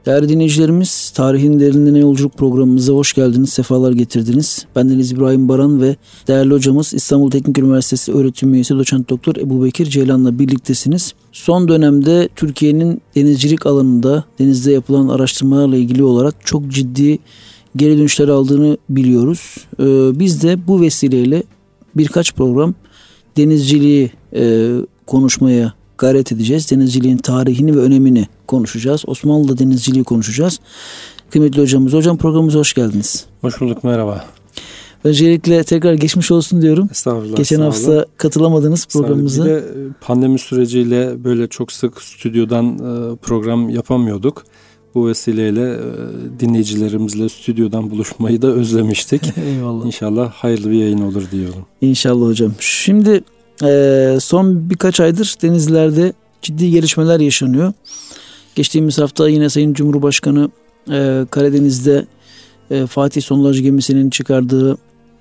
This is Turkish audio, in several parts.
Değerli dinleyicilerimiz, Tarihin Derinliğine Yolculuk programımıza hoş geldiniz, sefalar getirdiniz. Bendeniz İbrahim Baran ve değerli hocamız İstanbul Teknik Üniversitesi öğretim üyesi Doçent Doktor Ebubekir Ceylan'la birliktesiniz. Son dönemde Türkiye'nin denizcilik alanında, denizde yapılan araştırmalarla ilgili olarak çok ciddi geri dönüşler aldığını biliyoruz. Biz de bu vesileyle birkaç program denizciliği konuşmaya gayret edeceğiz. Denizciliğin tarihini ve önemini konuşacağız. Osmanlı denizciliği konuşacağız. Kıymetli hocam programımıza hoş geldiniz. Hoş bulduk, merhaba. Öncelikle tekrar geçmiş olsun diyorum. Estağfurullah. Geçen hafta katılamadınız programımıza. Bir de pandemi süreciyle böyle çok sık stüdyodan program yapamıyorduk. Bu vesileyle dinleyicilerimizle stüdyodan buluşmayı da özlemiştik. Eyvallah. İnşallah hayırlı bir yayın olur diyorum. İnşallah hocam. Şimdi son birkaç aydır denizlerde ciddi gelişmeler yaşanıyor. Geçtiğimiz hafta yine Sayın Cumhurbaşkanı Karadeniz'de Fatih sondaj gemisinin çıkardığı,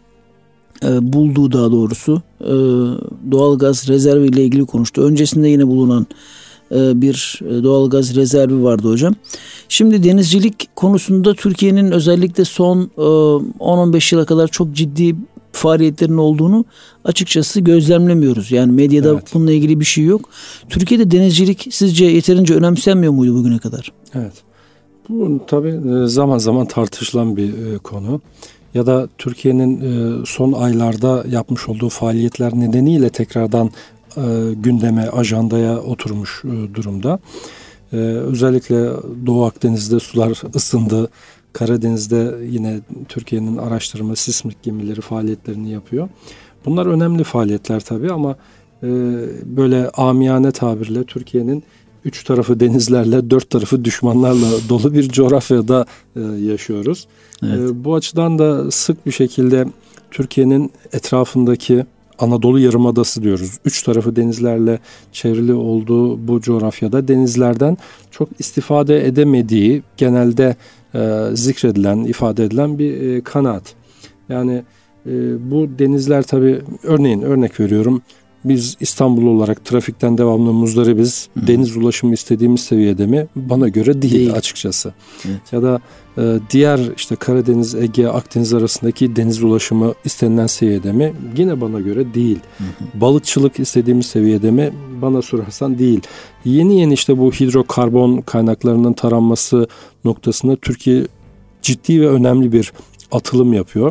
bulduğu daha doğrusu doğalgaz rezervi ile ilgili konuştu. Öncesinde yine bulunan bir doğalgaz rezervi vardı hocam. Şimdi denizcilik konusunda Türkiye'nin özellikle son 10-15 yıla kadar çok ciddi faaliyetlerin olduğunu açıkçası gözlemlemiyoruz. Yani medyada bununla ilgili bir şey yok. Türkiye'de denizcilik sizce yeterince önemsenmiyor muydu bugüne kadar? Evet. Bu tabii zaman zaman tartışılan bir konu. Ya da Türkiye'nin son aylarda yapmış olduğu faaliyetler nedeniyle tekrardan gündeme, ajandaya oturmuş durumda. Özellikle Doğu Akdeniz'de sular ısındı. Karadeniz'de yine Türkiye'nin araştırma sismik gemileri faaliyetlerini yapıyor. Bunlar önemli faaliyetler tabii ama böyle amiyane tabirle Türkiye'nin 3 tarafı denizlerle 4 tarafı düşmanlarla dolu bir coğrafyada yaşıyoruz. Evet. Bu açıdan da sık bir şekilde Türkiye'nin etrafındaki Anadolu Yarımadası diyoruz. 3 tarafı denizlerle çevrili olduğu bu coğrafyada denizlerden çok istifade edemediği genelde zikredilen, ifade edilen bir kanaat. Yani bu denizler tabii örnek veriyorum. Biz İstanbul olarak trafikten devamlı muzdaribiz. Deniz ulaşımı istediğimiz seviyede mi? Bana göre değil açıkçası. Evet. Ya da diğer işte Karadeniz, Ege, Akdeniz arasındaki deniz ulaşımı istenilen seviyede mi? Yine bana göre değil. Balıkçılık istediğimiz seviyede mi? Bana sorarsan değil. Yeni işte bu hidrokarbon kaynaklarının taranması noktasında Türkiye ciddi ve önemli bir atılım yapıyor.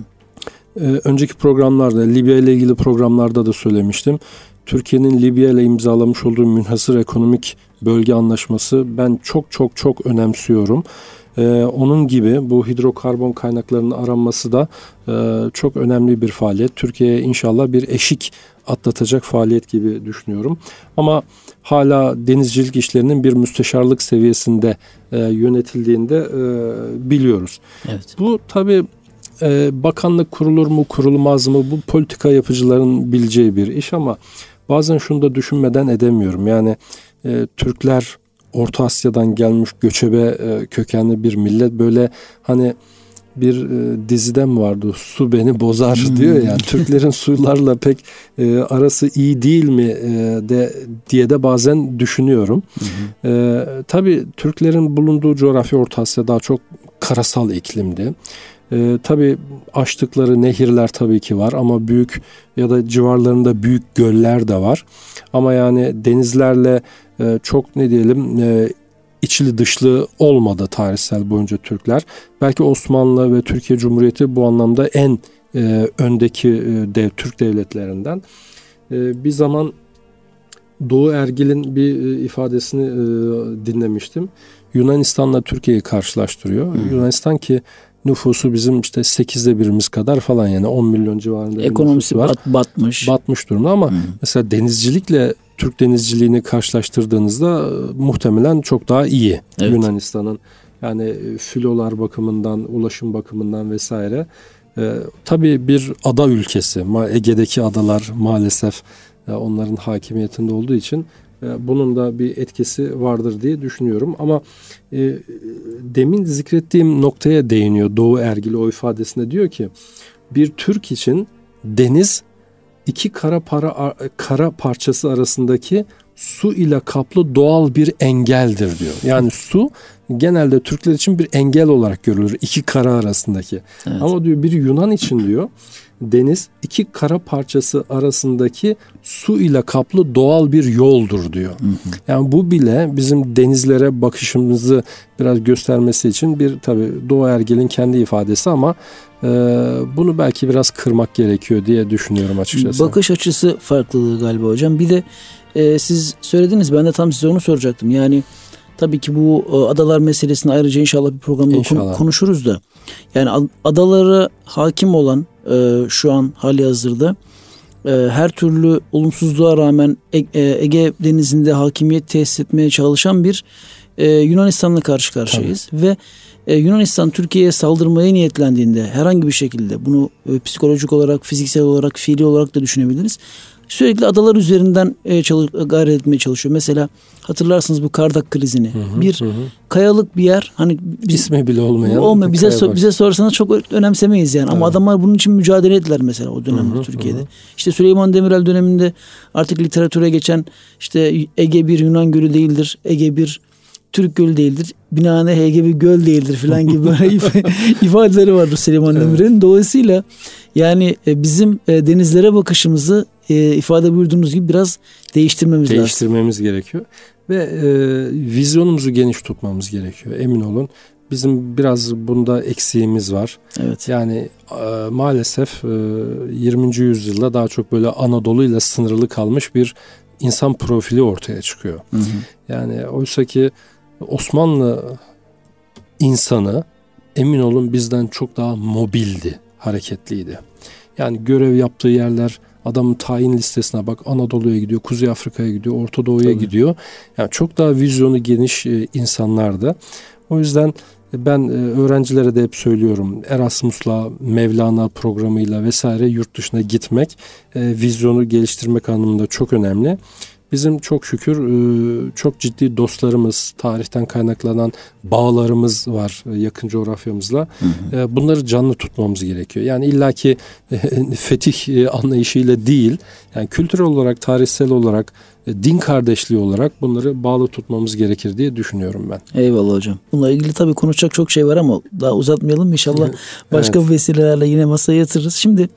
Önceki programlarda, Libya ile ilgili programlarda da söylemiştim. Türkiye'nin Libya ile imzalamış olduğu münhasır ekonomik bölge anlaşması ben çok önemsiyorum. Onun gibi bu hidrokarbon kaynaklarının aranması da çok önemli bir faaliyet. Türkiye'ye inşallah bir eşik atlatacak faaliyet gibi düşünüyorum. Ama hala denizcilik işlerinin bir müsteşarlık seviyesinde yönetildiğini de biliyoruz. Evet. Bu tabii bakanlık kurulur mu kurulmaz mı bu politika yapıcıların bileceği bir iş ama bazen şunu da düşünmeden edemiyorum. Yani Türkler Orta Asya'dan gelmiş göçebe kökenli bir millet, böyle hani bir dizide mi vardı, su beni bozar diyor ya. Türklerin sularla pek arası iyi değil mi diye de bazen düşünüyorum. Tabii Türklerin bulunduğu coğrafya Orta Asya daha çok karasal iklimdi. Tabii açtıkları nehirler tabii ki var ama büyük ya da civarlarında büyük göller de var. Ama yani denizlerle çok içli dışlı olmadı tarihsel boyunca Türkler. Belki Osmanlı ve Türkiye Cumhuriyeti bu anlamda en öndeki Türk devletlerinden. Bir zaman Doğu Ergil'in bir ifadesini dinlemiştim. Yunanistan'la Türkiye'yi karşılaştırıyor. Yunanistan ki nüfusu bizim işte 8'de 1'imiz kadar falan, yani 10 milyon civarında ekonomisi var. Batmış durumda ama mesela denizcilikle Türk denizciliğini karşılaştırdığınızda muhtemelen çok daha iyi Yunanistan'ın. Yani filolar bakımından, ulaşım bakımından vesaire. Tabii bir ada ülkesi. Ege'deki adalar maalesef onların hakimiyetinde olduğu için bunun da bir etkisi vardır diye düşünüyorum. Ama demin zikrettiğim noktaya değiniyor Doğu Ergil o ifadesinde, diyor ki bir Türk için deniz iki kara parçası arasındaki su ile kaplı doğal bir engeldir diyor. Yani su genelde Türkler için bir engel olarak görülür iki kara arasındaki. Evet. Ama diyor bir Yunan için diyor deniz iki kara parçası arasındaki su ile kaplı doğal bir yoldur diyor. Yani bu bile bizim denizlere bakışımızı biraz göstermesi için bir tabii Doğu Ergel'in kendi ifadesi ama bunu belki biraz kırmak gerekiyor diye düşünüyorum açıkçası. Bakış açısı farklılığı galiba hocam. Bir de siz söylediniz, ben de tam size onu soracaktım. Yani tabii ki bu adalar meselesini ayrıca inşallah bir programda konuşuruz da. Yani adalara hakim olan şu an halihazırda her türlü olumsuzluğa rağmen Ege Denizi'nde hakimiyet tesis etmeye çalışan bir Yunanistan'la karşı karşıyayız. Tabii. Ve Yunanistan Türkiye'ye saldırmaya niyetlendiğinde herhangi bir şekilde bunu psikolojik olarak, fiziksel olarak, fiili olarak da düşünebiliriz. Sürekli adalar üzerinden gayret etmeye çalışıyor. Mesela hatırlarsınız bu Kardak krizini. Kayalık bir yer, hani ismi bile olmayan. Bize sorsanız çok önemsemeyiz yani. Evet. Ama adamlar bunun için mücadele ettiler mesela o dönemde Türkiye'de. İşte Süleyman Demirel döneminde artık literatüre geçen işte Ege bir Yunan gölü değildir, Ege bir Türk gölü değildir, binaenaleyh Ege bir göl değildir falan gibi böyle ifadeleri vardı Süleyman Demirel'in. Dolayısıyla yani bizim denizlere bakışımızı ifade buyurduğunuz gibi biraz değiştirmemiz gerekiyor. Ve vizyonumuzu geniş tutmamız gerekiyor. Emin olun. Bizim biraz bunda eksiğimiz var. Evet. Yani maalesef 20. yüzyılda daha çok böyle Anadolu ile sınırlı kalmış bir insan profili ortaya çıkıyor. Yani oysa ki Osmanlı insanı emin olun bizden çok daha mobildi, hareketliydi. Yani görev yaptığı yerler, adamın tayin listesine bak, Anadolu'ya gidiyor, Kuzey Afrika'ya gidiyor, Orta Doğu'ya gidiyor. Yani çok daha vizyonu geniş insanlardı. O yüzden ben öğrencilere de hep söylüyorum, Erasmus'la, Mevlana programıyla vesaire yurt dışına gitmek, vizyonu geliştirmek anlamında çok önemli. Bizim çok şükür çok ciddi dostlarımız, tarihten kaynaklanan bağlarımız var yakın coğrafyamızla. Bunları canlı tutmamız gerekiyor. Yani illaki fetih anlayışıyla değil, yani kültürel olarak, tarihsel olarak, din kardeşliği olarak bunları bağlı tutmamız gerekir diye düşünüyorum ben. Eyvallah hocam. Bununla ilgili tabii konuşacak çok şey var ama daha uzatmayalım. İnşallah başka vesilelerle yine masaya yatırırız. Şimdi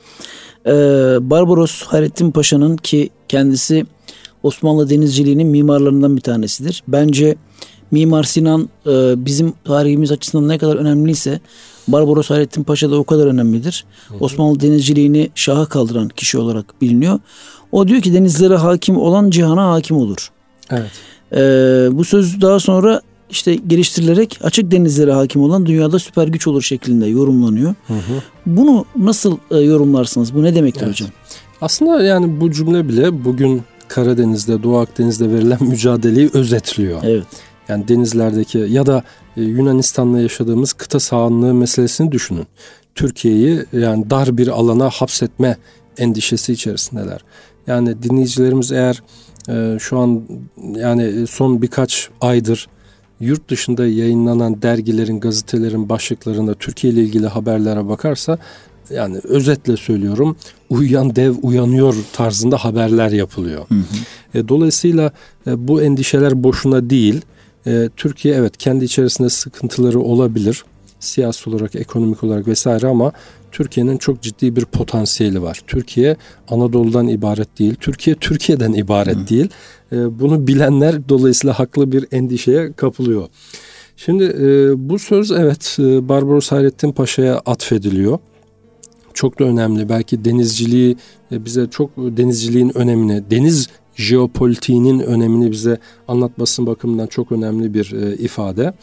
Barbaros Hayrettin Paşa'nın, ki kendisi Osmanlı denizciliğinin mimarlarından bir tanesidir. Bence Mimar Sinan bizim tarihimiz açısından ne kadar önemliyse Barbaros Hayrettin Paşa da o kadar önemlidir. Osmanlı denizciliğini şaha kaldıran kişi olarak biliniyor. O diyor ki denizlere hakim olan cihana hakim olur. Evet. Bu söz daha sonra işte geliştirilerek açık denizlere hakim olan dünyada süper güç olur şeklinde yorumlanıyor. Bunu nasıl yorumlarsınız? Bu ne demektir hocam? Aslında yani bu cümle bile bugün Karadeniz'de, Doğu Akdeniz'de verilen mücadeleyi özetliyor. Evet. Yani denizlerdeki ya da Yunanistan'la yaşadığımız kıta sahanlığı meselesini düşünün. Türkiye'yi yani dar bir alana hapsetme endişesi içerisindeler. Yani dinleyicilerimiz eğer şu an yani son birkaç aydır yurt dışında yayınlanan dergilerin, gazetelerin başlıklarında Türkiye ile ilgili haberlere bakarsa, yani özetle söylüyorum, uyuyan dev uyanıyor tarzında haberler yapılıyor. Dolayısıyla bu endişeler boşuna değil. Türkiye evet kendi içerisinde sıkıntıları olabilir. Siyasi olarak, ekonomik olarak vesaire, ama Türkiye'nin çok ciddi bir potansiyeli var. Türkiye Anadolu'dan ibaret değil. Türkiye Türkiye'den ibaret değil. Bunu bilenler dolayısıyla haklı bir endişeye kapılıyor. Şimdi bu söz evet Barbaros Hayrettin Paşa'ya atfediliyor. Çok da önemli. Belki denizciliği bize çok, denizciliğin önemini, deniz jeopolitiğinin önemini bize anlatması bakımından çok önemli bir ifade.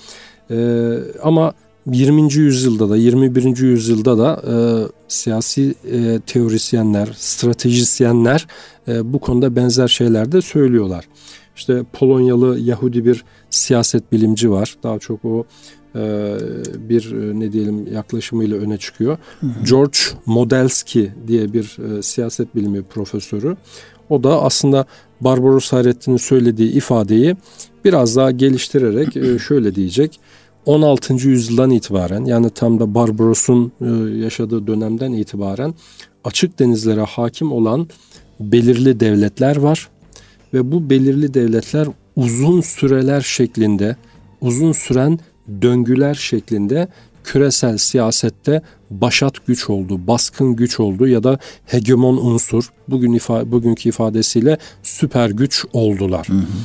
Ama 20. yüzyılda da 21. yüzyılda da siyasi teorisyenler, stratejisyenler bu konuda benzer şeyler de söylüyorlar. İşte Polonyalı Yahudi bir siyaset bilimci var. Daha çok o bir ne diyelim yaklaşımıyla öne çıkıyor. George Modelski diye bir siyaset bilimi profesörü. O da aslında Barbaros Hayrettin'in söylediği ifadeyi biraz daha geliştirerek şöyle diyecek. 16. yüzyıldan itibaren, yani tam da Barbaros'un yaşadığı dönemden itibaren açık denizlere hakim olan belirli devletler var ve bu belirli devletler uzun süreler şeklinde uzun süren döngüler şeklinde küresel siyasette başat güç oldu, baskın güç oldu ya da hegemon unsur, bugünkü ifadesiyle süper güç oldular.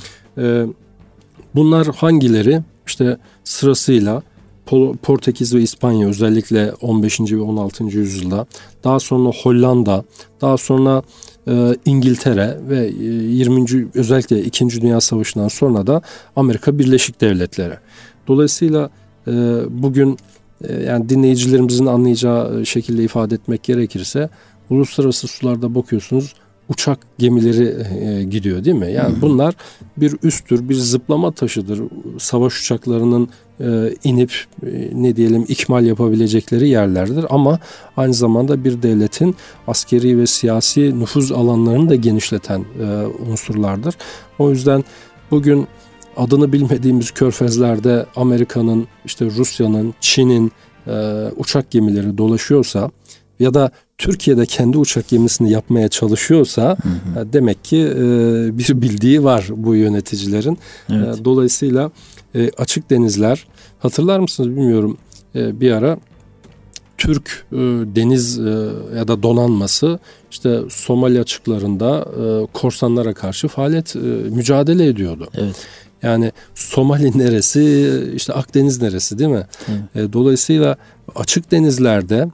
Bunlar hangileri? İşte sırasıyla Portekiz ve İspanya, özellikle 15. ve 16. yüzyılda, daha sonra Hollanda, daha sonra İngiltere ve 20. özellikle 2. Dünya Savaşı'ndan sonra da Amerika Birleşik Devletleri. Dolayısıyla bugün yani dinleyicilerimizin anlayacağı şekilde ifade etmek gerekirse, uluslararası sularda bakıyorsunuz uçak gemileri gidiyor değil mi? Yani bunlar bir üstür, bir zıplama taşıdır. Savaş uçaklarının inip ne diyelim ikmal yapabilecekleri yerlerdir. Ama aynı zamanda bir devletin askeri ve siyasi nüfuz alanlarını da genişleten unsurlardır. O yüzden bugün adını bilmediğimiz körfezlerde Amerika'nın, işte Rusya'nın, Çin'in uçak gemileri dolaşıyorsa ya da Türkiye'de kendi uçak gemisini yapmaya çalışıyorsa demek ki bir bildiği var bu yöneticilerin. Evet. Dolayısıyla açık denizler, hatırlar mısınız bilmiyorum, bir ara Türk deniz ya da donanması işte Somali açıklarında korsanlara karşı mücadele ediyordu. Evet. Yani Somali neresi, işte Akdeniz neresi değil mi? Dolayısıyla açık denizlerde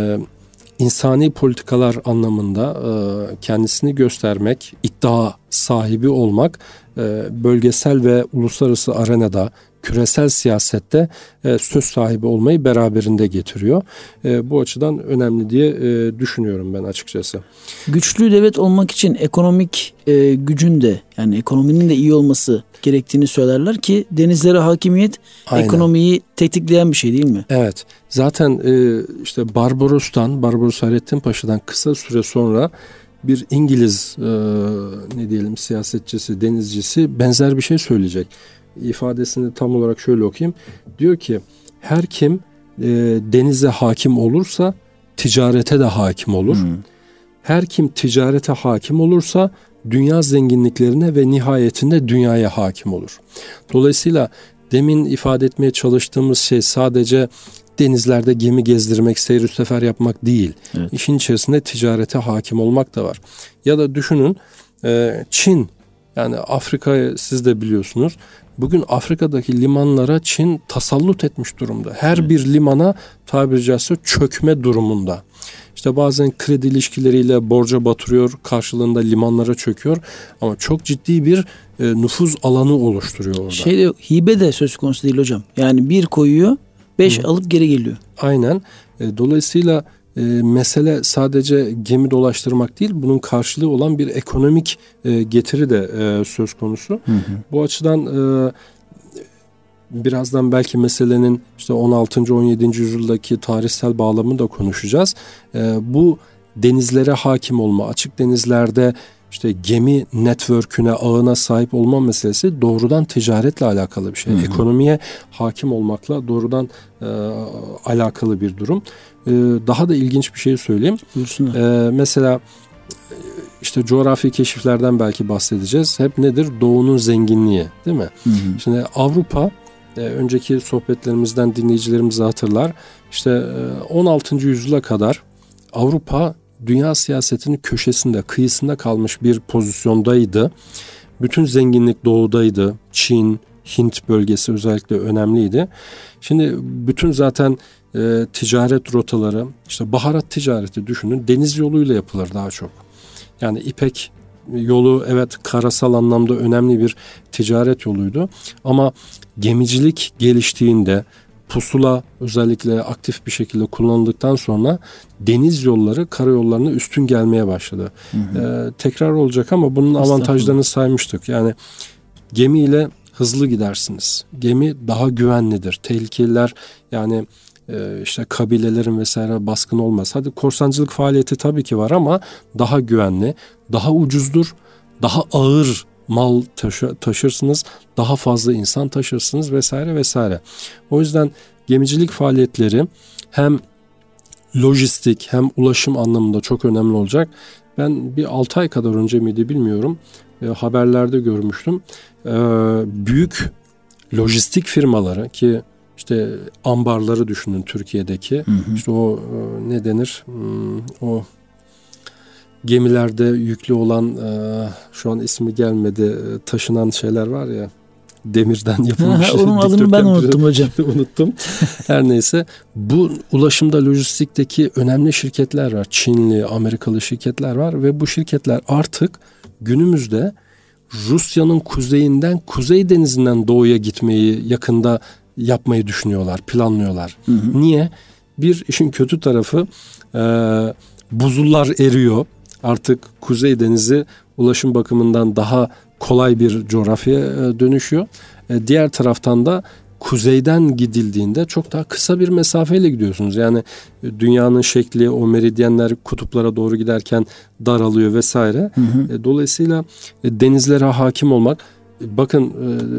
insani politikalar anlamında kendisini göstermek, iddia sahibi olmak bölgesel ve uluslararası arenada, küresel siyasette söz sahibi olmayı beraberinde getiriyor. Bu açıdan önemli diye düşünüyorum ben açıkçası. Güçlü devlet olmak için ekonomik gücün de, yani ekonominin de iyi olması gerektiğini söylerler ki denizlere hakimiyet ekonomiyi tetikleyen bir şey değil mi? Evet. Zaten işte Barbaros Hayrettin Paşa'dan kısa süre sonra bir İngiliz ne diyelim siyasetçisi, denizcisi benzer bir şey söyleyecek. İfadesini tam olarak şöyle okuyayım. Diyor ki her kim denize hakim olursa ticarete de hakim olur. Her kim ticarete hakim olursa dünya zenginliklerine ve nihayetinde dünyaya hakim olur. Dolayısıyla demin ifade etmeye çalıştığımız şey sadece denizlerde gemi gezdirmek, seyir sefer yapmak değil. Evet. İşin içerisinde ticarete hakim olmak da var. Ya da düşünün Çin, yani Afrika'yı siz de biliyorsunuz. Bugün Afrika'daki limanlara Çin tasallut etmiş durumda. Her bir limana tabiri caizse çökme durumunda. İşte bazen kredi ilişkileriyle borca batırıyor, karşılığında limanlara çöküyor. Ama çok ciddi bir nüfuz alanı oluşturuyor orada. Hibe de söz konusu değil hocam. Yani bir koyuyor, 5 alıp geri geliyor. Aynen. Dolayısıyla mesele sadece gemi dolaştırmak değil, bunun karşılığı olan bir ekonomik getiri de söz konusu. Bu açıdan birazdan belki meselenin işte 16. 17. yüzyıldaki tarihsel bağlamını da konuşacağız. Bu denizlere hakim olma, açık denizlerde işte gemi network'üne, ağına sahip olma meselesi doğrudan ticaretle alakalı bir şey. Ekonomiye hakim olmakla doğrudan alakalı bir durum. Daha da ilginç bir şey söyleyeyim. Mesela işte coğrafi keşiflerden belki bahsedeceğiz. Hep nedir? Doğunun zenginliği, değil mi? Şimdi Avrupa, önceki sohbetlerimizden dinleyicilerimiz hatırlar. İşte 16. yüzyıla kadar Avrupa dünya siyasetinin köşesinde, kıyısında kalmış bir pozisyondaydı. Bütün zenginlik doğudaydı. Çin, Hint bölgesi özellikle önemliydi. Şimdi bütün zaten ticaret rotaları, işte baharat ticareti düşünün, deniz yoluyla yapılır daha çok. Yani İpek yolu evet karasal anlamda önemli bir ticaret yoluydu. Ama gemicilik geliştiğinde, pusula özellikle aktif bir şekilde kullanıldıktan sonra deniz yolları karayollarına üstün gelmeye başladı. Tekrar olacak ama bunun avantajlarını saymıştık. Yani gemiyle hızlı gidersiniz. Gemi daha güvenlidir. Tehlikeler, yani işte kabilelerin vesaire baskın olmaz. Hadi korsancılık faaliyeti tabii ki var ama daha güvenli, daha ucuzdur, daha ağır mal taşırsınız, daha fazla insan taşırsınız vesaire vesaire. O yüzden gemicilik faaliyetleri hem lojistik hem ulaşım anlamında çok önemli olacak. Ben bir 6 ay kadar önce miydi bilmiyorum, haberlerde görmüştüm. Büyük lojistik firmaları, ki işte ambarları düşünün Türkiye'deki. İşte o ne denir? O gemilerde yüklü olan şu an ismi gelmedi, taşınan şeyler var ya, demirden yapılmış. Onun adını ben unuttum hocam. Unuttum. Her neyse, bu ulaşımda, lojistikteki önemli şirketler var. Çinli, Amerikalı şirketler var ve bu şirketler artık günümüzde Rusya'nın kuzeyinden, Kuzey Denizi'nden doğuya gitmeyi yakında yapmayı düşünüyorlar, planlıyorlar. Niye? Bir, işin kötü tarafı buzullar eriyor. Artık Kuzey Denizi ulaşım bakımından daha kolay bir coğrafyaya dönüşüyor. Diğer taraftan da kuzeyden gidildiğinde çok daha kısa bir mesafeyle gidiyorsunuz. Yani dünyanın şekli, o meridyenler kutuplara doğru giderken daralıyor vesaire. Dolayısıyla denizlere hakim olmak, bakın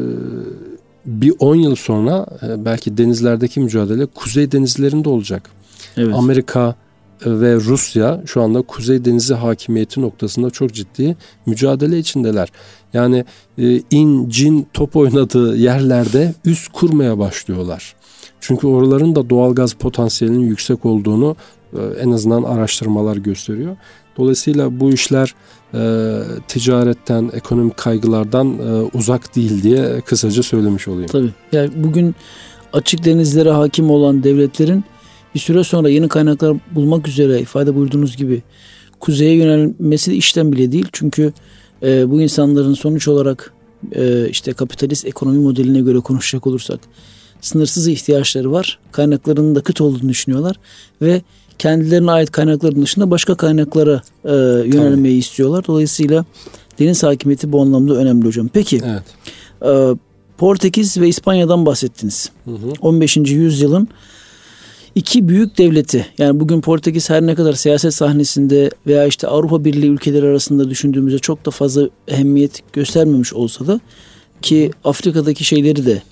bir 10 yıl sonra belki denizlerdeki mücadele kuzey denizlerinde olacak. Evet. Amerika ve Rusya şu anda Kuzey Denizi hakimiyeti noktasında çok ciddi mücadele içindeler. Yani cin top oynadığı yerlerde üs kurmaya başlıyorlar. Çünkü oraların da doğalgaz potansiyelinin yüksek olduğunu en azından araştırmalar gösteriyor. Dolayısıyla bu işler ticaretten, ekonomik kaygılardan uzak değil diye kısaca söylemiş olayım. Tabii. Yani bugün açık denizlere hakim olan devletlerin bir süre sonra yeni kaynaklar bulmak üzere ifade buyurduğunuz gibi kuzeye yönelmesi de işten bile değil. Çünkü bu insanların sonuç olarak işte kapitalist ekonomi modeline göre konuşacak olursak sınırsız ihtiyaçları var. Kaynaklarının da kıt olduğunu düşünüyorlar ve kendilerine ait kaynakların dışında başka kaynaklara yönelmeyi istiyorlar. Dolayısıyla deniz hakimiyeti bu anlamda önemli hocam. Peki Portekiz ve İspanya'dan bahsettiniz. 15. yüzyılın İki büyük devleti, yani bugün Portekiz her ne kadar siyaset sahnesinde veya işte Avrupa Birliği ülkeleri arasında düşündüğümüzde çok da fazla ehemmiyet göstermemiş olsa da ki Afrika'daki şeyleri de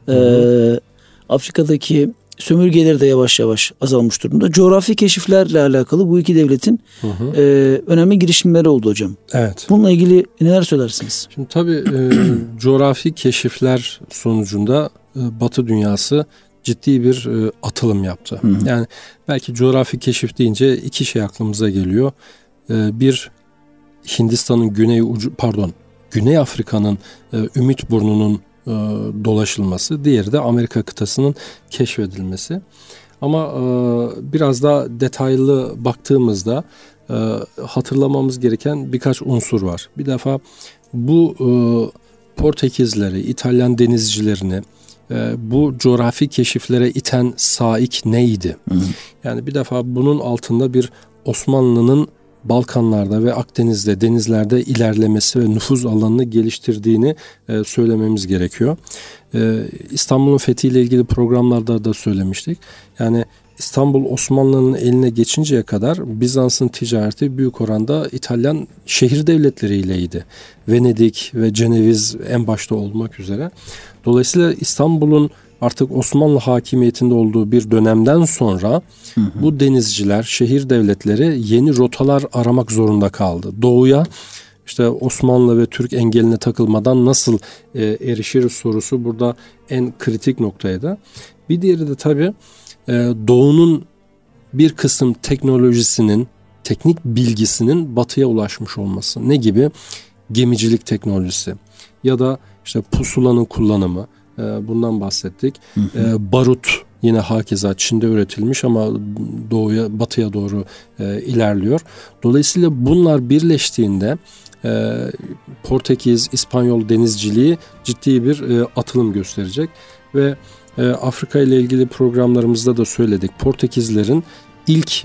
Afrika'daki sömürgeleri de yavaş yavaş azalmış durumda. Coğrafi keşiflerle alakalı bu iki devletin önemli girişimleri oldu hocam. Evet. Bununla ilgili neler söylersiniz? Şimdi tabii coğrafi keşifler sonucunda Batı dünyası ciddi bir atılım yaptı. Yani belki coğrafi keşif deyince iki şey aklımıza geliyor. Bir, Hindistan'ın Güney Afrika'nın Ümit Burnu'nun dolaşılması. Diğeri de Amerika kıtasının keşfedilmesi. Ama biraz daha detaylı baktığımızda hatırlamamız gereken birkaç unsur var. Bir defa bu Portekizleri, İtalyan denizcilerini bu coğrafi keşiflere iten saik neydi? Yani bir defa bunun altında bir Osmanlı'nın Balkanlarda ve Akdeniz'de, denizlerde ilerlemesi ve nüfuz alanını geliştirdiğini söylememiz gerekiyor. İstanbul'un fethiyle ilgili programlarda da söylemiştik. Yani İstanbul Osmanlı'nın eline geçinceye kadar Bizans'ın ticareti büyük oranda İtalyan şehir devletleriyleydi. Venedik ve Ceneviz en başta olmak üzere. Dolayısıyla İstanbul'un artık Osmanlı hakimiyetinde olduğu bir dönemden sonra bu denizciler, şehir devletleri yeni rotalar aramak zorunda kaldı. Doğuya işte Osmanlı ve Türk engeline takılmadan nasıl erişir sorusu burada en kritik noktaydı. Bir diğeri de tabii Doğu'nun bir kısım teknolojisinin, teknik bilgisinin batıya ulaşmış olması. Ne gibi? Gemicilik teknolojisi ya da işte pusulanın kullanımı, bundan bahsettik. Barut yine hakeza Çin'de üretilmiş ama batıya doğru ilerliyor. Dolayısıyla bunlar birleştiğinde Portekiz, İspanyol denizciliği ciddi bir atılım gösterecek ve Afrika ile ilgili programlarımızda da söyledik. Portekizlerin ilk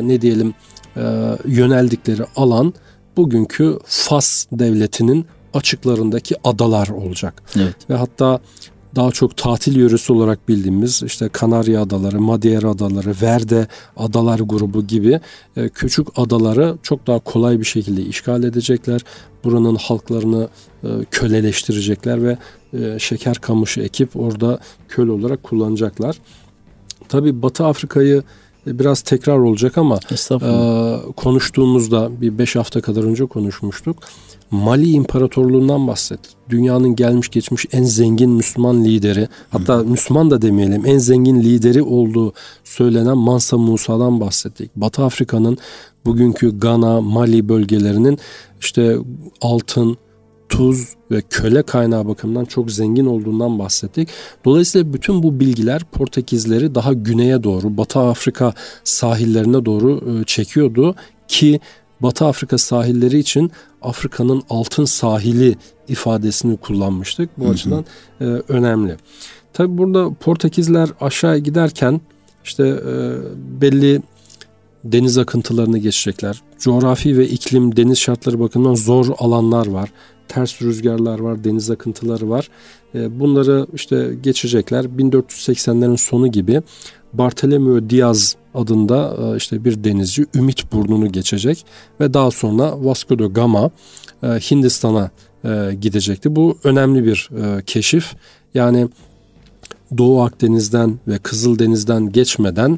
yöneldikleri alan bugünkü Fas devletinin açıklarındaki adalar olacak. Evet. Ve hatta daha çok tatil yöresi olarak bildiğimiz işte Kanarya Adaları, Madeira Adaları, Verde Adalar grubu gibi küçük adaları çok daha kolay bir şekilde işgal edecekler. Buranın halklarını köleleştirecekler ve şeker kamışı ekip orada köle olarak kullanacaklar. Tabii Batı Afrika'yı biraz tekrar olacak ama konuştuğumuzda bir 5 hafta kadar önce konuşmuştuk. Mali İmparatorluğundan bahsettik. Dünyanın gelmiş geçmiş en zengin Müslüman lideri, hatta Müslüman da demeyelim, en zengin lideri olduğu söylenen Mansa Musa'dan bahsettik. Batı Afrika'nın bugünkü Gana, Mali bölgelerinin işte altın, tuz ve köle kaynağı bakımından çok zengin olduğundan bahsettik. Dolayısıyla bütün bu bilgiler Portekizleri daha güneye doğru, Batı Afrika sahillerine doğru çekiyordu ki Batı Afrika sahilleri için Afrika'nın altın sahili ifadesini kullanmıştık. Bu açıdan önemli. Tabi burada Portekizler aşağı giderken işte belli deniz akıntılarını geçecekler. Coğrafi ve iklim, deniz şartları bakımından zor alanlar var. Ters rüzgarlar var, deniz akıntıları var. Bunları işte geçecekler. 1480'lerin sonu gibi Bartolomeu Diaz adında işte bir denizci Ümit Burnu'nu geçecek ve daha sonra Vasco da Gama Hindistan'a gidecekti. Bu önemli bir keşif. Yani Doğu Akdeniz'den ve Kızıldeniz'den geçmeden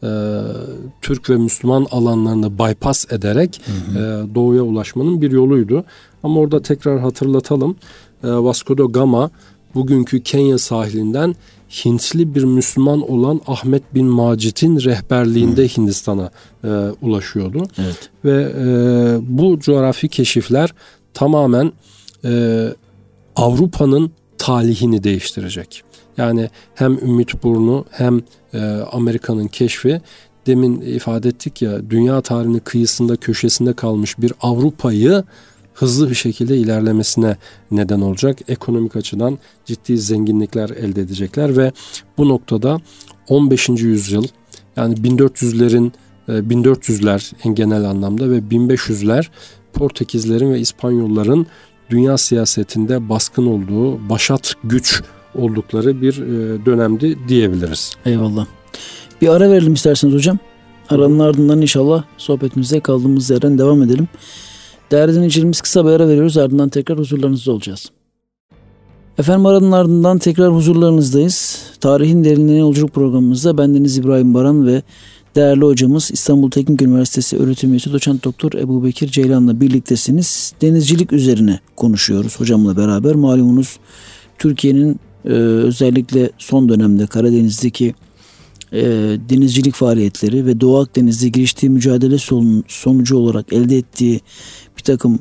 Türk ve Müslüman alanlarını bypass ederek doğuya ulaşmanın bir yoluydu. Ama orada tekrar hatırlatalım. Vasco da Gama bugünkü Kenya sahilinden Hintli bir Müslüman olan Ahmet bin Macit'in rehberliğinde Hindistan'a ulaşıyordu. Evet. Ve bu coğrafi keşifler tamamen Avrupa'nın talihini değiştirecek. Yani hem Ümit Burnu hem Amerika'nın keşfi, demin ifade ettik ya, dünya tarihinin kıyısında, köşesinde kalmış bir Avrupa'yı hızlı bir şekilde ilerlemesine neden olacak. Ekonomik açıdan ciddi zenginlikler elde edecekler ve bu noktada 15. yüzyıl, yani 1400'ler en genel anlamda ve 1500'ler Portekizlerin ve İspanyolların dünya siyasetinde baskın olduğu, başat güç oldukları bir dönemdi diyebiliriz. Eyvallah. Bir ara verelim isterseniz hocam. Aranın ardından inşallah sohbetimize kaldığımız yerden devam edelim. Değerli dinleyicilerimiz, kısa bir ara veriyoruz. Ardından tekrar huzurlarınızda olacağız. Efendim, aranın ardından tekrar huzurlarınızdayız. Tarihin Derinliğine Yolculuk programımızda bendeniz İbrahim Baran ve değerli hocamız İstanbul Teknik Üniversitesi öğretim üyesi Doçent Doktor Ebubekir Ceylan'la birliktesiniz. Denizcilik üzerine konuşuyoruz hocamla beraber. Malumunuz Türkiye'nin özellikle son dönemde Karadeniz'deki denizcilik faaliyetleri ve Doğu Akdeniz'de giriştiği mücadele sonucu olarak elde ettiği bir takım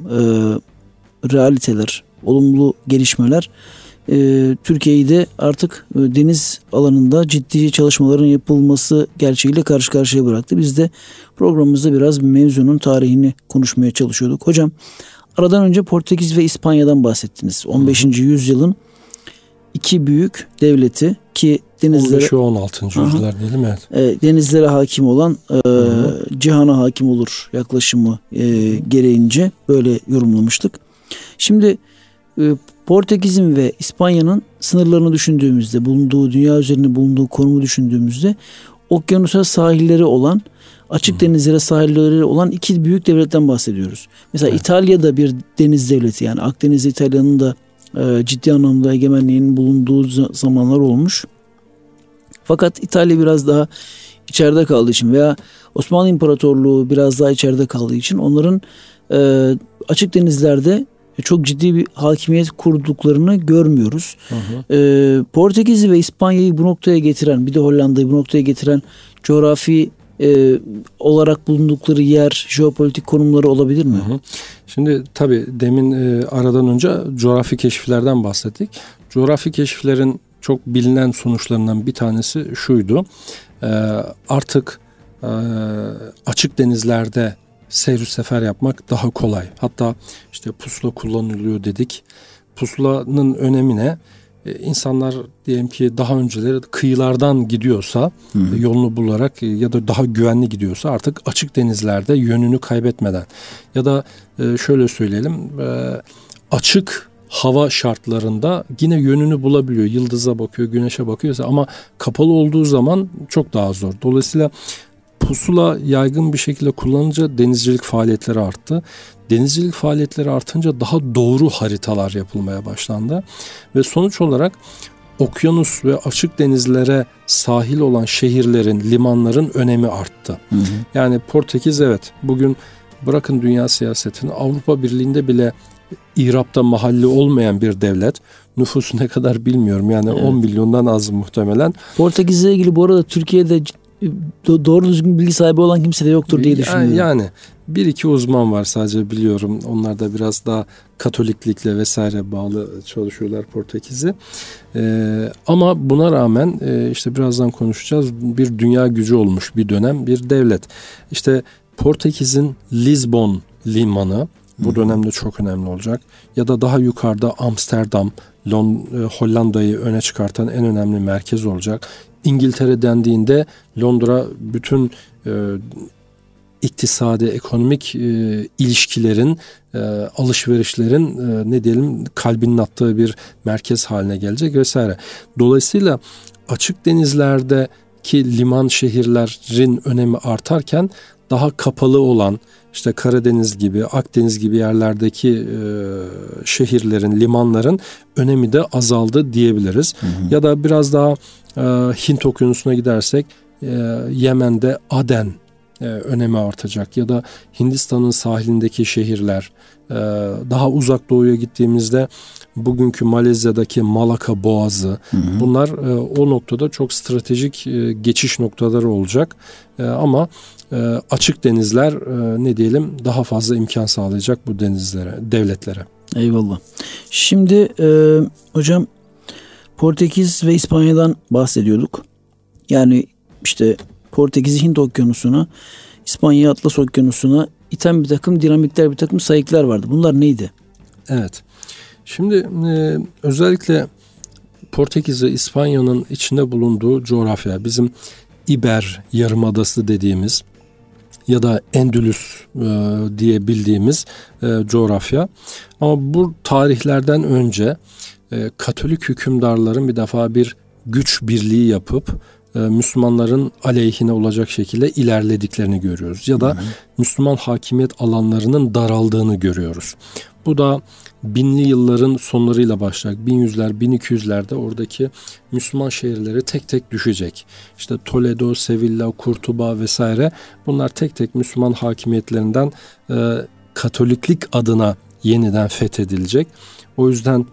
realiteler, olumlu gelişmeler Türkiye'yi de artık deniz alanında ciddi çalışmaların yapılması gerçeğiyle karşı karşıya bıraktı. Biz de programımızda biraz mevzunun tarihini konuşmaya çalışıyorduk. Hocam, aradan önce Portekiz ve İspanya'dan bahsettiniz. 15. yüzyılın iki büyük devleti ki denizlere 15 ve 16. yüzyıllar diyelim, evet. Denizlere hakim olan cihana hakim olur yaklaşımı gereğince böyle yorumlamıştık. Şimdi Portekiz'in ve İspanya'nın sınırlarını düşündüğümüzde, bulunduğu dünya üzerinde bulunduğu konumu düşündüğümüzde okyanusa sahilleri olan, açık denizlere sahilleri olan iki büyük devletten bahsediyoruz. Mesela evet. İtalya'da bir deniz devleti, yani Akdeniz'de İtalya'nın da ciddi anlamda egemenliğinin bulunduğu zamanlar olmuş. Fakat İtalya biraz daha içeride kaldığı için veya Osmanlı İmparatorluğu biraz daha içeride kaldığı için onların açık denizlerde çok ciddi bir hakimiyet kurduklarını görmüyoruz. Portekiz'i ve İspanya'yı bu noktaya getiren, bir de Hollanda'yı bu noktaya getiren coğrafi olarak bulundukları yer, jeopolitik konumları olabilir mi? Şimdi tabii demin aradan önce coğrafi keşiflerden bahsettik. Coğrafi keşiflerin çok bilinen sonuçlarından bir tanesi şuydu. Artık açık denizlerde seyir sefer yapmak daha kolay. Hatta işte pusula kullanılıyor dedik. Pusulanın önemi ne? İnsanlar diyelim ki daha önceleri kıyılardan gidiyorsa yolunu bularak ya da daha güvenli gidiyorsa artık açık denizlerde yönünü kaybetmeden ya da şöyle söyleyelim, açık hava şartlarında yine yönünü bulabiliyor. Yıldıza bakıyor, güneşe bakıyorsa, ama kapalı olduğu zaman çok daha zor. Dolayısıyla pusula yaygın bir şekilde kullanınca denizcilik faaliyetleri arttı. Denizcilik faaliyetleri artınca daha doğru haritalar yapılmaya başlandı. Ve sonuç olarak okyanus ve açık denizlere sahil olan şehirlerin, limanların önemi arttı. Hı hı. Yani Portekiz, evet, bugün bırakın dünya siyasetini, Avrupa Birliği'nde bile İrab'da mahalli olmayan bir devlet. Nüfusu ne kadar bilmiyorum, yani evet. 10 milyondan az muhtemelen. Portekiz'le ilgili bu arada Türkiye'de doğru düzgün bilgi sahibi olan kimse de yoktur diye düşünüyorum. Yani bir iki uzman var sadece, biliyorum. Onlar da biraz daha Katoliklikle vesaire bağlı çalışıyorlar Portekiz'i. Ama buna rağmen işte birazdan konuşacağız, bir dünya gücü olmuş bir dönem bir devlet. İşte Portekiz'in Lisbon limanı bu dönemde çok önemli olacak. Ya da daha yukarıda Amsterdam, Hollanda'yı öne çıkartan en önemli merkez olacak. İngiltere dendiğinde Londra bütün iktisadi, ekonomik ilişkilerin, alışverişlerin ne diyelim kalbinin attığı bir merkez haline gelecek vesaire. Dolayısıyla açık denizlerdeki liman şehirlerin önemi artarken daha kapalı olan işte Karadeniz gibi, Akdeniz gibi yerlerdeki şehirlerin, limanların önemi de azaldı diyebiliriz. Hı hı. Ya da biraz daha Hint Okyanusu'na gidersek Yemen'de Aden önemi artacak. Ya da Hindistan'ın sahilindeki şehirler, daha uzak doğuya gittiğimizde bugünkü Malezya'daki Malaka Boğazı, hı hı. bunlar o noktada çok stratejik geçiş noktaları olacak. Ama açık denizler ne diyelim daha fazla imkan sağlayacak bu denizlere, devletlere. Eyvallah. Şimdi hocam Portekiz ve İspanya'dan bahsediyorduk. Yani işte Portekiz'i Hint Okyanusu'na, İspanya'yı Atlas Okyanusu'na iten bir takım dinamitler, bir takım sayıklar vardı. Bunlar neydi? Evet. Şimdi özellikle Portekiz ve İspanya'nın içinde bulunduğu coğrafya, bizim İber Yarımadası dediğimiz ya da Endülüs diye bildiğimiz coğrafya. Ama bu tarihlerden önce Katolik hükümdarların bir defa bir güç birliği yapıp Müslümanların aleyhine olacak şekilde ilerlediklerini görüyoruz. Ya da Müslüman hakimiyet alanlarının daraldığını görüyoruz. Bu da binli yılların sonlarıyla başlayacak. 1100'ler, 1200'lerde oradaki Müslüman şehirleri tek tek düşecek. İşte Toledo, Sevilla, Kurtuba vesaire, bunlar tek tek Müslüman hakimiyetlerinden Katoliklik adına yeniden fethedilecek. O yüzden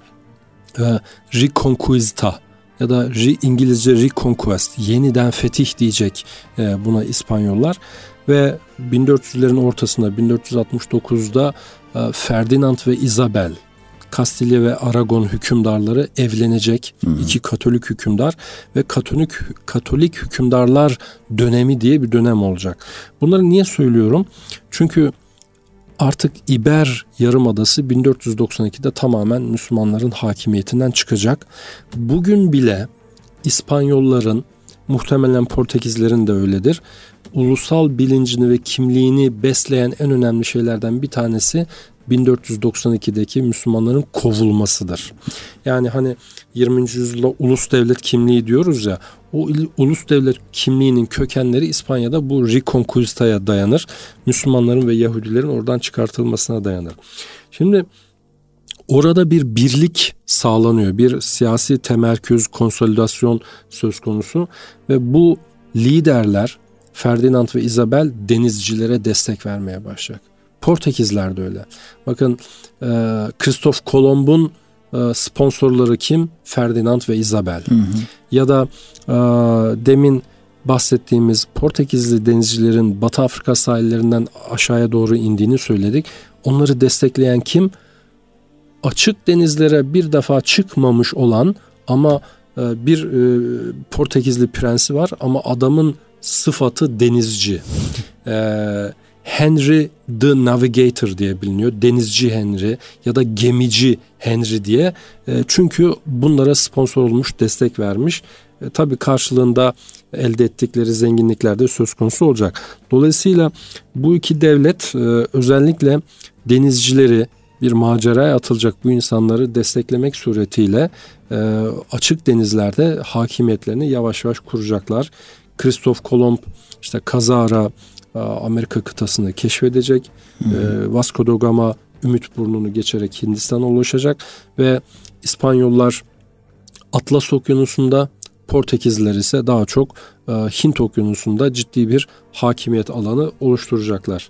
Reconquista ya da İngilizce Reconquest, yeniden fetih diyecek buna İspanyollar. Ve 1400'lerin ortasında 1469'da Ferdinand ve Isabel, Kastilya ve Aragon hükümdarları evlenecek. İki Katolik hükümdar ve Katolik hükümdarlar dönemi diye bir dönem olacak. Bunları niye söylüyorum? Çünkü artık İber Yarımadası 1492'de tamamen Müslümanların hakimiyetinden çıkacak. Bugün bile İspanyolların, muhtemelen Portekizlerin de öyledir, ulusal bilincini ve kimliğini besleyen en önemli şeylerden bir tanesi 1492'deki Müslümanların kovulmasıdır. Yani hani 20. yüzyılda ulus devlet kimliği diyoruz ya, o ulus devlet kimliğinin kökenleri İspanya'da bu Reconquista'ya dayanır. Müslümanların ve Yahudilerin oradan çıkartılmasına dayanır. Şimdi orada bir birlik sağlanıyor. Bir siyasi temerküz, konsolidasyon söz konusu ve bu liderler Ferdinand ve Isabel denizcilere destek vermeye başlayacak. Portekizler de öyle. Bakın Kristof Kolomb'un sponsorları kim? Ferdinand ve Isabel. Hı hı. Ya da demin bahsettiğimiz Portekizli denizcilerin Batı Afrika sahillerinden aşağıya doğru indiğini söyledik. Onları destekleyen kim? Açık denizlere bir defa çıkmamış olan ama bir Portekizli prensi var ama adamın sıfatı denizci. Henry the Navigator diye biliniyor. Denizci Henry ya da gemici Henry diye. Çünkü bunlara sponsor olmuş, destek vermiş. Tabii karşılığında elde ettikleri zenginlikler de söz konusu olacak. Dolayısıyla bu iki devlet özellikle denizcileri, bir maceraya atılacak bu insanları desteklemek suretiyle açık denizlerde hakimiyetlerini yavaş yavaş kuracaklar. Kristof Kolomb işte kazara Amerika kıtasını keşfedecek. Vasco da Gama Ümit Burnu'nu geçerek Hindistan'a ulaşacak ve İspanyollar Atlas Okyanusu'nda, Portekizliler ise daha çok Hint Okyanusu'nda ciddi bir hakimiyet alanı oluşturacaklar.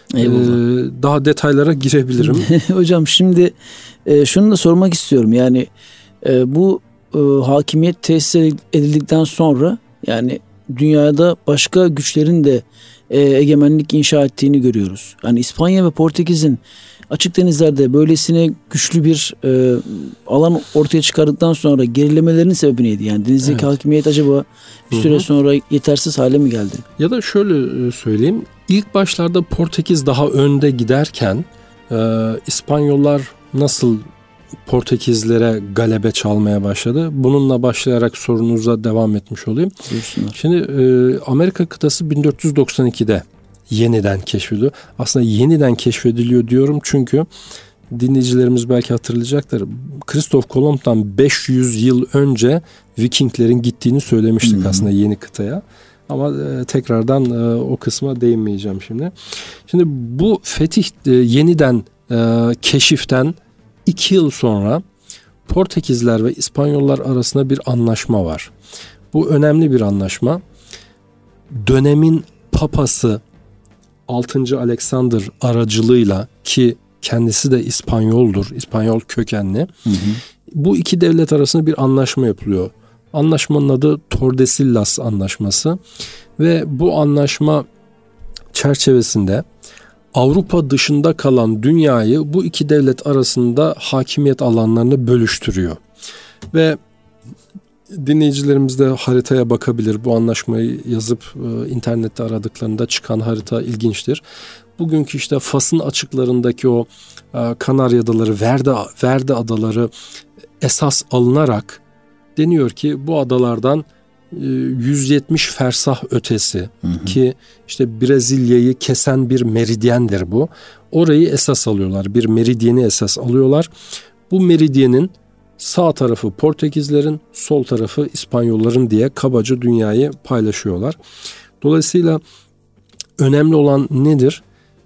Daha detaylara girebilirim. Hocam şimdi şunu da sormak istiyorum. Yani bu hakimiyet tesis edildikten sonra yani dünyada başka güçlerin de egemenlik inşa ettiğini görüyoruz. Yani İspanya ve Portekiz'in açık denizlerde böylesine güçlü bir alan ortaya çıkardıktan sonra gerilemelerinin sebebi neydi? Yani denizdeki hakimiyet acaba bir süre sonra yetersiz hale mi geldi? Ya da şöyle söyleyeyim. İlk başlarda Portekiz daha önde giderken İspanyollar nasıl Portekizlilere galebe çalmaya başladı? Bununla başlayarak sorunuza devam etmiş olayım. Buyursunlar. Şimdi Amerika kıtası 1492'de yeniden keşfediliyor. Aslında yeniden keşfediliyor diyorum çünkü dinleyicilerimiz belki hatırlayacaklar. Christoph Kolomb'dan 500 yıl önce Vikinglerin gittiğini söylemiştik aslında yeni kıtaya. Ama tekrardan o kısma değinmeyeceğim şimdi. Şimdi bu fetih yeniden keşiften 2 yıl sonra Portekizler ve İspanyollar arasında bir anlaşma var. Bu önemli bir anlaşma. Dönemin papası 6. Alexander aracılığıyla, ki kendisi de İspanyoldur, İspanyol kökenli. Bu iki devlet arasında bir anlaşma yapılıyor. Anlaşmanın adı Tordesillas Anlaşması ve bu anlaşma çerçevesinde Avrupa dışında kalan dünyayı bu iki devlet arasında hakimiyet alanlarını bölüştürüyor. Ve dinleyicilerimiz de haritaya bakabilir. Bu anlaşmayı yazıp internette aradıklarında çıkan harita ilginçtir. Bugünkü işte Fas'ın açıklarındaki o Kanarya Adaları, Verde Adaları esas alınarak deniyor ki bu adalardan 170 fersah ötesi, ki işte Brezilya'yı kesen bir meridyendir bu. Orayı esas alıyorlar. Bir meridyeni esas alıyorlar. Bu meridyenin sağ tarafı Portekizlerin, sol tarafı İspanyolların diye kabaca dünyayı paylaşıyorlar. Dolayısıyla önemli olan nedir?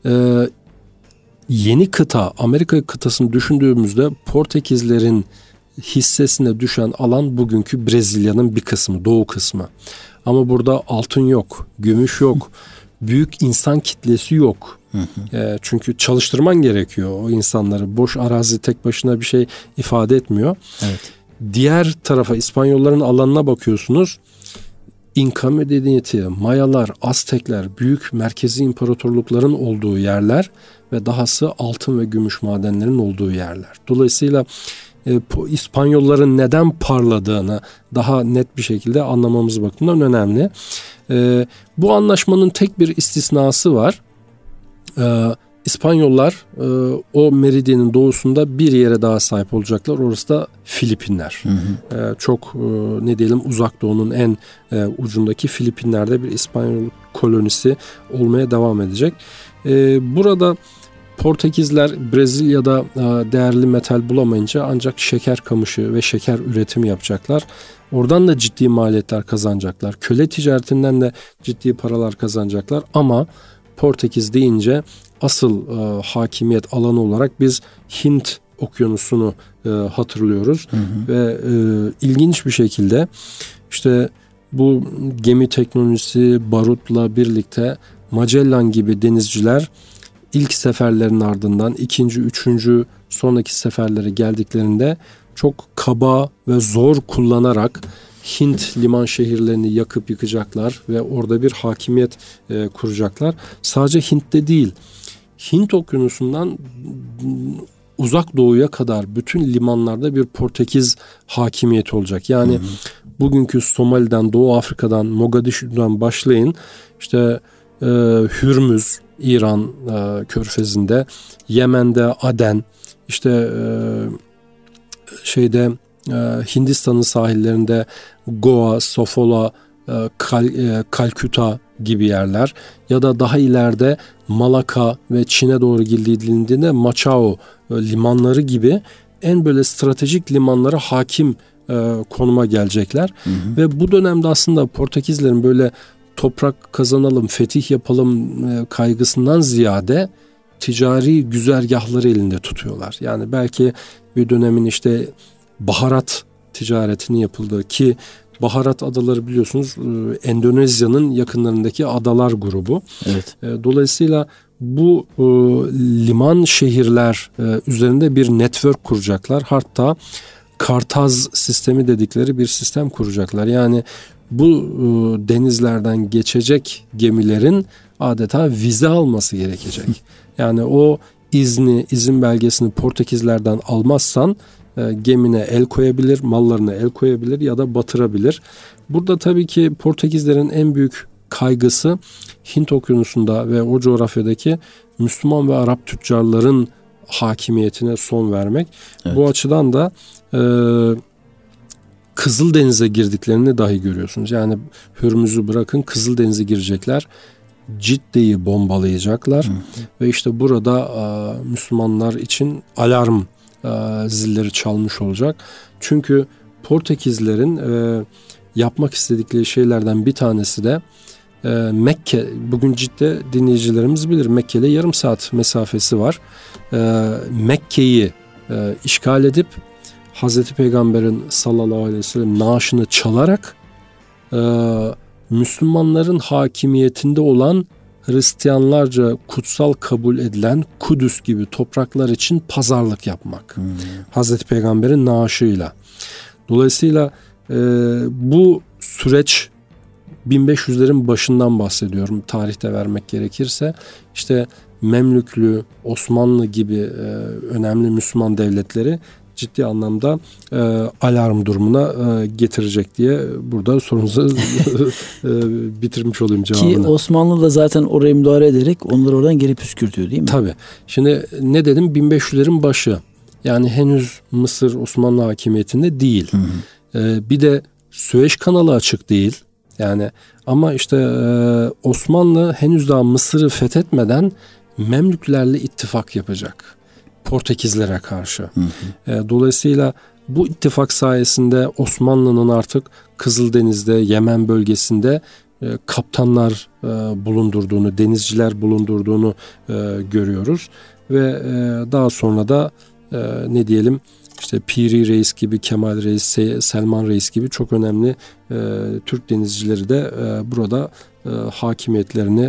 Yeni kıta, Amerika kıtasını düşündüğümüzde Portekizlerin hissesine düşen alan bugünkü Brezilya'nın bir kısmı, doğu kısmı. Ama burada altın yok, gümüş yok, büyük insan kitlesi yok. Çünkü çalıştırman gerekiyor o insanları. Boş arazi tek başına bir şey ifade etmiyor. Evet. Diğer tarafa, İspanyolların alanına bakıyorsunuz. İnka medeniyeti, Mayalar, Aztekler, büyük merkezi imparatorlukların olduğu yerler ve dahası altın ve gümüş madenlerinin olduğu yerler. Dolayısıyla İspanyolların neden parladığını daha net bir şekilde anlamamız bakımından önemli. Bu anlaşmanın tek bir istisnası var. İspanyollar o meridyenin doğusunda bir yere daha sahip olacaklar. Orası da Filipinler. Çok ne diyelim, uzak doğunun en ucundaki Filipinler'de bir İspanyol kolonisi olmaya devam edecek. Burada Portekizler Brezilya'da değerli metal bulamayınca ancak şeker kamışı ve şeker üretimi yapacaklar. Oradan da ciddi maliyetler kazanacaklar. Köle ticaretinden de ciddi paralar kazanacaklar. Ama Portekiz deyince asıl hakimiyet alanı olarak biz Hint Okyanusu'nu hatırlıyoruz. Ve ilginç bir şekilde işte bu gemi teknolojisi, barutla birlikte Magellan gibi denizciler İlk seferlerin ardından ikinci, üçüncü, sonraki seferlere geldiklerinde çok kaba ve zor kullanarak Hint liman şehirlerini yakıp yıkacaklar ve orada bir hakimiyet kuracaklar. Sadece Hint'te değil, Hint Okyanusu'ndan uzak doğuya kadar bütün limanlarda bir Portekiz hakimiyeti olacak. Yani bugünkü Somali'den, Doğu Afrika'dan, Mogadishu'dan başlayın, işte Hürmüz, İran körfezinde, Yemen'de Aden, işte Hindistan'ın sahillerinde Goa, Sofala, Kalküta gibi yerler, ya da daha ileride Malaka ve Çin'e doğru gidildiğinde Macao limanları gibi en böyle stratejik limanlara hakim konuma gelecekler. Ve bu dönemde aslında Portekizlerin böyle toprak kazanalım, fetih yapalım kaygısından ziyade ticari güzergahları elinde tutuyorlar. Yani belki bir dönemin işte baharat ticaretinin yapıldığı, ki Baharat Adaları biliyorsunuz Endonezya'nın yakınlarındaki adalar grubu. Evet. Dolayısıyla bu liman şehirler üzerinde bir network kuracaklar. Hatta Kartaz sistemi dedikleri bir sistem kuracaklar. Yani bu denizlerden geçecek gemilerin adeta vize alması gerekecek. Yani o izin belgesini Portekizlerden almazsan gemine el koyabilir, mallarına el koyabilir ya da batırabilir. Burada tabii ki Portekizlerin en büyük kaygısı Hint Okyanusu'nda ve o coğrafyadaki Müslüman ve Arap tüccarların hakimiyetine son vermek. Evet. Bu açıdan da Kızıldeniz'e girdiklerini dahi görüyorsunuz. Yani Hürmüz'ü bırakın, Kızıldeniz'e girecekler. Cidde'yi bombalayacaklar. Ve işte burada Müslümanlar için alarm zilleri çalmış olacak. Çünkü Portekizlerin yapmak istedikleri şeylerden bir tanesi de Mekke. Bugün Cidde dinleyicilerimiz bilir, Mekke'de yarım saat mesafesi var. Mekke'yi işgal edip Hazreti Peygamber'in sallallahu aleyhi ve sellem naaşını çalarak Müslümanların hakimiyetinde olan, Hristiyanlarca kutsal kabul edilen Kudüs gibi topraklar için pazarlık yapmak. Hazreti Peygamber'in naaşıyla. Dolayısıyla bu süreç 1500'lerin başından bahsediyorum, tarihte vermek gerekirse. İşte Memlüklü, Osmanlı gibi önemli Müslüman devletleri ciddi anlamda alarm durumuna getirecek diye burada sorunuzu bitirmiş olayım cevabını. Ki Osmanlı da zaten oraya müdahale ederek onları oradan geri püskürtüyor değil mi? Tabii. Şimdi ne dedim? 1500'lerin başı. Yani henüz Mısır Osmanlı hakimiyetinde değil. Bir de Süveyş kanalı açık değil. Yani ama işte Osmanlı henüz daha Mısır'ı fethetmeden Memlüklerle ittifak yapacak. Portekizlere karşı. Dolayısıyla bu ittifak sayesinde Osmanlı'nın artık Kızıldeniz'de, Yemen bölgesinde kaptanlar bulundurduğunu, denizciler bulundurduğunu görüyoruz. Ve daha sonra da ne diyelim, işte Piri Reis gibi, Kemal Reis, Selman Reis gibi çok önemli Türk denizcileri de burada hakimiyetlerini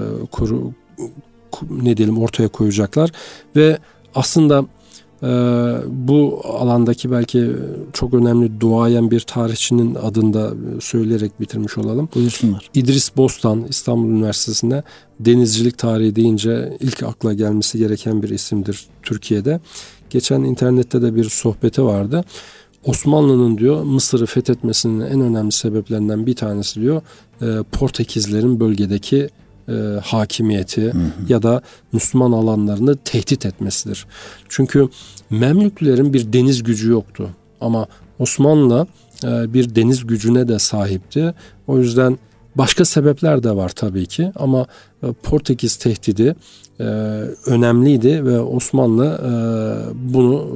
ortaya koyacaklar. Ve aslında bu alandaki belki çok önemli duayen bir tarihçinin adını da söyleyerek bitirmiş olalım. Buyursunlar. İdris Bostan, İstanbul Üniversitesi'nde denizcilik tarihi deyince ilk akla gelmesi gereken bir isimdir Türkiye'de. Geçen internette de bir sohbeti vardı. Osmanlı'nın diyor Mısır'ı fethetmesinin en önemli sebeplerinden bir tanesi diyor Portekizlerin bölgedeki hakimiyeti ya da Müslüman alanlarını tehdit etmesidir. Çünkü Memlüklerin bir deniz gücü yoktu ama Osmanlı bir deniz gücüne de sahipti. O yüzden başka sebepler de var tabii ki ama Portekiz tehdidi önemliydi ve Osmanlı bunu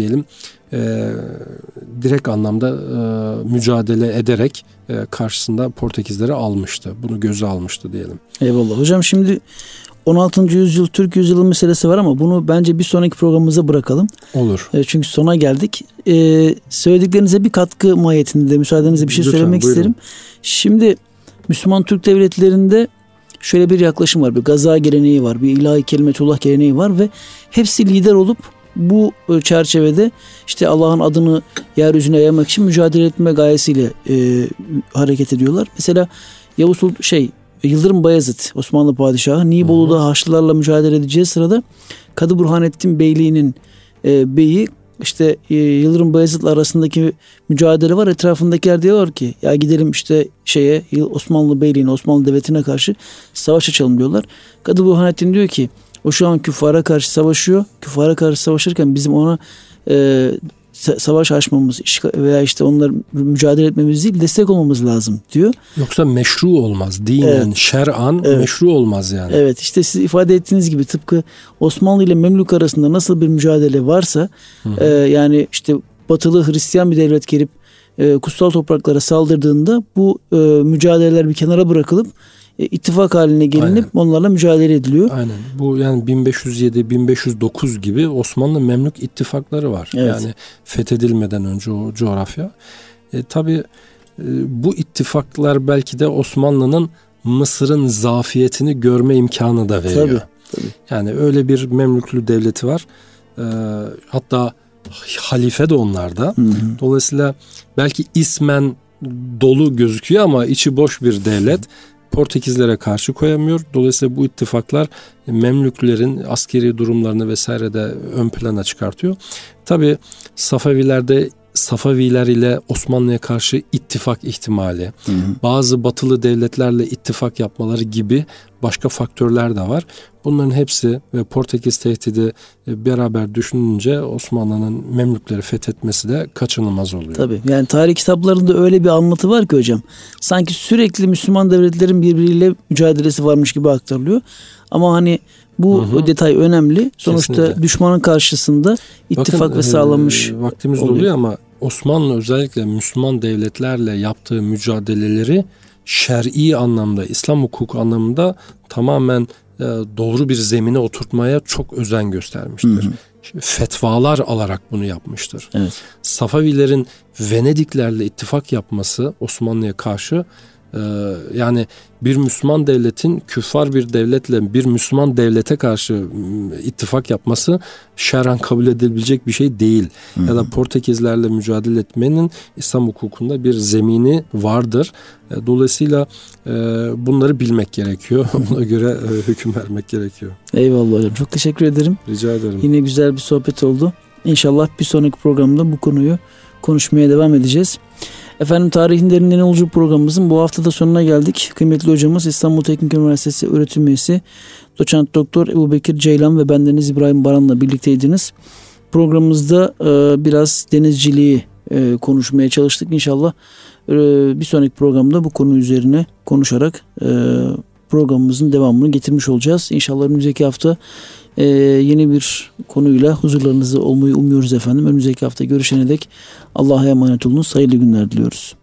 direkt anlamda mücadele ederek karşısında Portekizleri almıştı. Bunu göze almıştı diyelim. Eyvallah. Hocam şimdi 16. yüzyıl Türk yüzyılı meselesi var ama bunu bence bir sonraki programımıza bırakalım. Olur. Çünkü sona geldik. Söylediklerinize bir katkı mahiyetinde müsaadenizle bir şey Lütfen, söylemek buyurun. isterim. Şimdi Müslüman Türk devletlerinde şöyle bir yaklaşım var. Bir gaza geleneği var. Bir ilahi kelimetullah geleneği var ve hepsi lider olup bu çerçevede işte Allah'ın adını yeryüzüne yaymak için mücadele etme gayesiyle hareket ediyorlar. Mesela Yıldırım Bayezid, Osmanlı padişahı, Nibolu'da Haçlılarla mücadele edeceği sırada Kadı Burhanettin Beyliği'nin beyi işte Yıldırım Bayezid'le arasındaki mücadele var. Etrafındakiler diyorlar ki ya gidelim işte Osmanlı Beyliği'ne, Osmanlı Devleti'ne karşı savaş açalım diyorlar. Kadı Burhanettin diyor ki o şu an küffara karşı savaşıyor. Küffara karşı savaşırken bizim ona savaş açmamız veya işte onlar mücadele etmemiz değil, destek olmamız lazım diyor. Yoksa meşru olmaz. Dinen, şer'an meşru olmaz yani. Evet, işte siz ifade ettiğiniz gibi tıpkı Osmanlı ile Memlük arasında nasıl bir mücadele varsa yani işte batılı Hristiyan bir devlet gelip kutsal topraklara saldırdığında bu mücadeleler bir kenara bırakılıp ittifak haline gelinip onlarla mücadele ediliyor. Aynen. Bu yani 1507-1509 gibi Osmanlı Memlük ittifakları var. Evet. Yani fethedilmeden önce o coğrafya. Tabii bu ittifaklar belki de Osmanlı'nın Mısır'ın zafiyetini görme imkanı da veriyor. Tabii. Yani öyle bir Memlüklü devleti var. Hatta halife de onlarda. Hı hı. Dolayısıyla belki ismen dolu gözüküyor ama içi boş bir devlet. Portekizlere karşı koyamıyor. Dolayısıyla bu ittifaklar Memlüklerin askeri durumlarını vesaire de ön plana çıkartıyor. Tabii Safaviler ile Osmanlı'ya karşı ittifak ihtimali, bazı batılı devletlerle ittifak yapmaları gibi başka faktörler de var. Bunların hepsi ve Portekiz tehdidi beraber düşününce Osmanlı'nın Memlükleri fethetmesi de kaçınılmaz oluyor. Tabii. Yani tarih kitaplarında öyle bir anlatı var ki hocam. Sanki sürekli Müslüman devletlerin birbiriyle mücadelesi varmış gibi aktarılıyor. Ama hani bu detay önemli. Sonuçta kesinlikle düşmanın karşısında ittifak ve sağlanmış vaktimiz doluyor ama Osmanlı özellikle Müslüman devletlerle yaptığı mücadeleleri şer'i anlamda, İslam hukuku anlamında tamamen doğru bir zemine oturtmaya çok özen göstermiştir. Fetvalar alarak bunu yapmıştır. Evet. Safavilerin Venediklerle ittifak yapması Osmanlı'ya karşı, yani bir Müslüman devletin küffar bir devletle bir Müslüman devlete karşı ittifak yapması şer'an kabul edilebilecek bir şey değil. Ya da Portekizlerle mücadele etmenin İslam hukukunda bir zemini vardır. Dolayısıyla bunları bilmek gerekiyor. Ona göre hüküm vermek gerekiyor. Eyvallah hocam. Çok teşekkür ederim. Rica ederim. Yine güzel bir sohbet oldu. İnşallah bir sonraki programda bu konuyu konuşmaya devam edeceğiz. Efendim, Tarihin Derinliğine Yolculuk programımızın bu hafta da sonuna geldik. Kıymetli hocamız İstanbul Teknik Üniversitesi öğretim üyesi Doçent Doktor Ebubekir Ceylan ve bendeniz İbrahim Baran'la birlikteydiniz. Programımızda biraz denizciliği konuşmaya çalıştık. İnşallah bir sonraki programda bu konu üzerine konuşarak programımızın devamını getirmiş olacağız. İnşallah önümüzdeki hafta yeni bir konuyla huzurlarınızda olmayı umuyoruz efendim. Önümüzdeki hafta görüşene dek Allah'a emanet olunuz. Hayırlı günler diliyoruz.